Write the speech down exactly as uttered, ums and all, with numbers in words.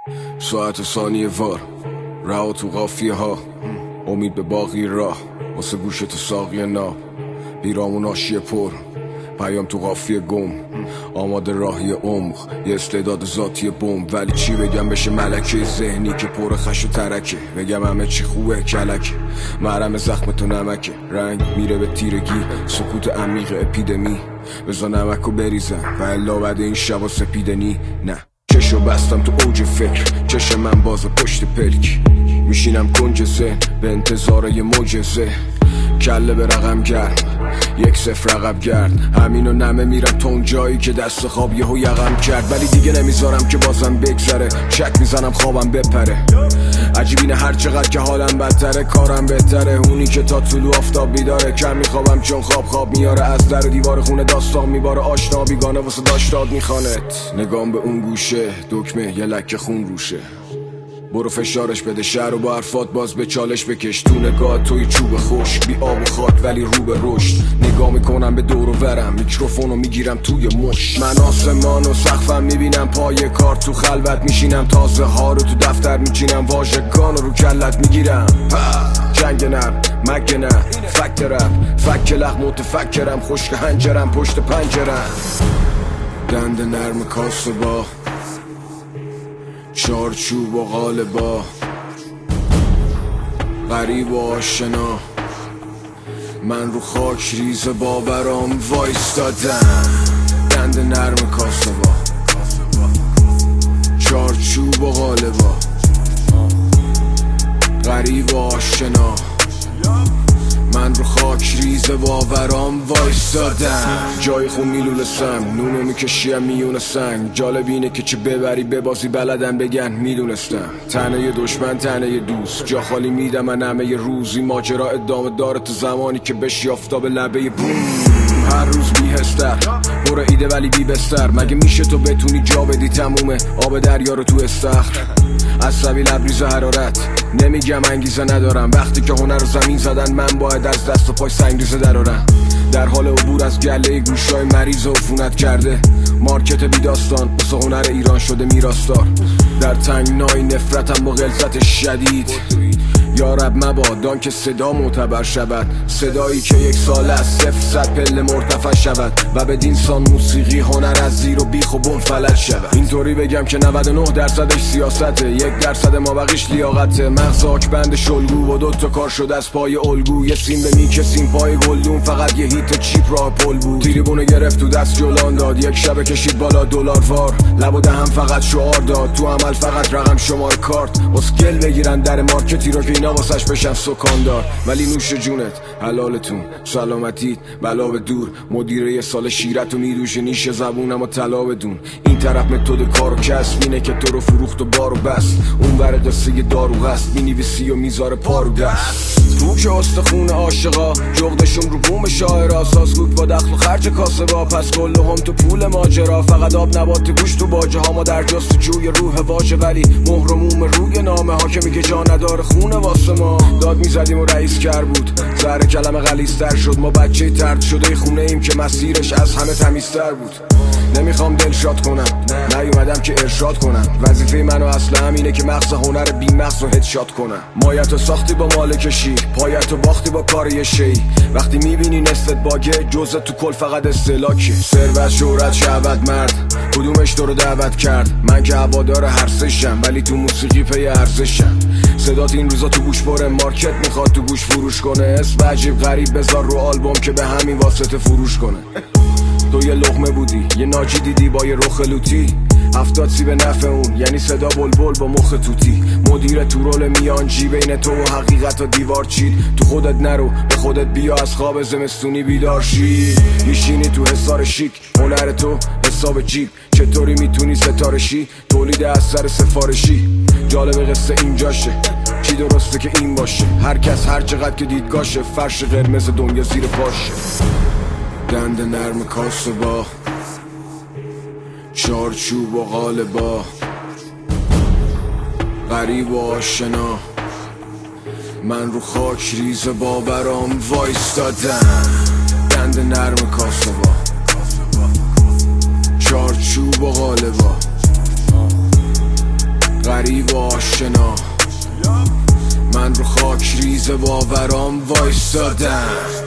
ساعت و ثانیه وار رها تو قافیه ها، امید به باقی راه واسه گوش تو ساقی ناب، بیرامون آشیه پر پیام تو قافیه گم، آماده راهی عمق یه استعداد ذاتی بم. ولی چی بگم بشه ملکه ذهنی که پر خش و ترکه، بگم همه چی خوبه کلک مرهم زخم تو نمکه، رنگ میره به تیرگی سکوت عمیق اپیدمی، بزا نمکو بریزم و الا بعد این شبا سپیدنی. نه چشو بستم تو اوج فکر، چشم من باز پشت پلک، میشینم کنج ذهن به انتظار یه معجزه، کله به رقم گرد یک صفر رقم گرد، همینو نمه میرم تا اون جایی که دست خواب یهو یقم کرد. ولی دیگه نمیذارم که بازم بگذره، چک میزنم خوابم بپره، عجیب اینه هر چقدر که حالم بدتره کارم بهتره، اونی که تا طلوع آفتاب بیداره، کم میخوابم چون خواب خواب میاره، از در و دیوار خونه داستان میباره، آشنا بیگانه واسه داشتاد میخوانت، نگام به اون گوشه دکمه یه لکه خون روشه، برو فشارش بده شهر و با حرفات باز به چالش بکش، تو نگاه توی چوب خشک بی آب و خاک ولی رو به رشد، نگاه میکنم به دور و برم میکروفونو میگیرم توی مش، من آسمان و سقفم میبینم پای کار، تو خلوت میشینم تازه ها رو تو دفتر میچینم، واژگان رو کلت میگیرم، جنگ نرم مگه نه فکت رب فک لخ متفکرم، خشک هنجرم پشت پنجرم، دند نرم کاسه با چارچوب و غالبا، غریب و آشنا من رو خاک ریز باورام وایستادم، دند نرم کاسه با چارچوب و غالبا، غریب و آشنا من رو خاک ریز باورام وایستادم، جای خون میلولستم نونو میکشیم میون سنگ، جالب اینه که چه ببری ببازی بلدن بگن میدونستم، تنه دشمن تنه دوست جا خالی میدم من همه روزی، ماجرا ادامه داره تو زمانی که بشی آفتاب لبه بوم، هر روز بیهستر برو ایده ولی بی بستر، مگه میشه تو بتونی جا بدی تمومه آب دریا رو تو استخر، عصبی لبریز حرارت نمیگم انگیزه ندارم، وقتی که هنر رو زمین زدن من باید از دست و پای سنگریزه درارم، در حال عبور از گله گوشای مریض و عفونت کرده، مارکت بی داستان واسه هنر ایران شده میراستار، در تنگنای نفرتم با غلظت شدید، یا رب مبادا که صدا معتبر شود، صدایی که یک سال از صفر صد پله مرتفع شود و به دینسان موسیقی هنر از زیر و بیخ و بن فلج شود، اینطوری بگم که نود و نه درصدش سیاسته، یک درصد ما بقیش لیاقته، مغز آکبند شلگو و دوتا کار شد از پای الگو، یه سیم به میکسیم پای گلدون، فقط یه هیت چیپ راه پل بود، تریبونو گرفت تو دست جولان داد، یک شب کشید بالا دلار وار، لب و دهم فقط شعار داد، تو عمل فقط رقم شمار کارت، اسکل بگیرن در مارکتی رو که اینا واسش بشن سکاندار، ولی نوش جونت حلالتون سلامتیت بلا به دور، مدیره یه سال شیرت و میدوشه نیش زبونم و طلا بدون، این طرف متد کار و کسب اینه که تو رو فروخت و بار و بست، اون ور قصه دارو هست مینویسی و میذاره پارو دست، تو که استخون عاشقا جغدشون رو بوم شاعرا، سازگوک با دخل و خرج کاسه با، پس کل هم تو پول ماجرا، فقط آب نبات گوش تو باجه ها، ما در جستجوی روح واژه ولی مهر و موم روی نامه ها، که میگه جا نداره خونه واسه ما، داد میزدیم و رئیس کر بود زهر کلمه غلیظ‌تر شد، ما بچه ترد شده خونه ایم که مسیرش از همه تمیزتر بود، نمیخوام دلشاد کنم نیومدم که ارشاد کنم، وظیفه منو اصلا همینه که مغز هنر بی مغز رو هدشات کنم، مایتو ساختی با مالک شی پایتو باختی با کار یه شی، وقتی میبینی نستت باگه جزء تو کل فقط استلاکه، ثروت شهرت شهوت مرد کدومش تو رو دعوت کرد، من که هوادار هر سشم ولی تو موسیقی پی ارزشم، صدات این روزا تو گوش بره مارکت میخواد تو گوش فروش کنه، اسم عجیب غریب بذار رو آلبوم که به همین واسطه فروش کنه، تو یه لقمه بودی یه ناجی دیدی با یه رخ لوتی، هفتاد سی به نفع اون یعنی صدا بلبل با مخ توتی، مدیر تو رول میانجی بین تو و حقیقت و دیوار چید، تو خودت نرو به خودت بیا از خواب زمستونی بیدار شی، میشینی تو حصار شیک هنر تو حساب جیب، چطوری میتونی ستاره شی تولید اثر سفارشی، جالب قصه اینجاشه چی درسته که این باشه، هر کس هر چقدر که دیدگاشه، فرش قرمز دنیا زیر پاشه، دند نرم کاسه با چارچوب و غالبا، غریب و آشنا من رو خاک ریز باورام وایستادم، دند نرم کاسه با چارچوب و غالبا، غریب و آشنا، من رو خاک ریز باورام وایستادم.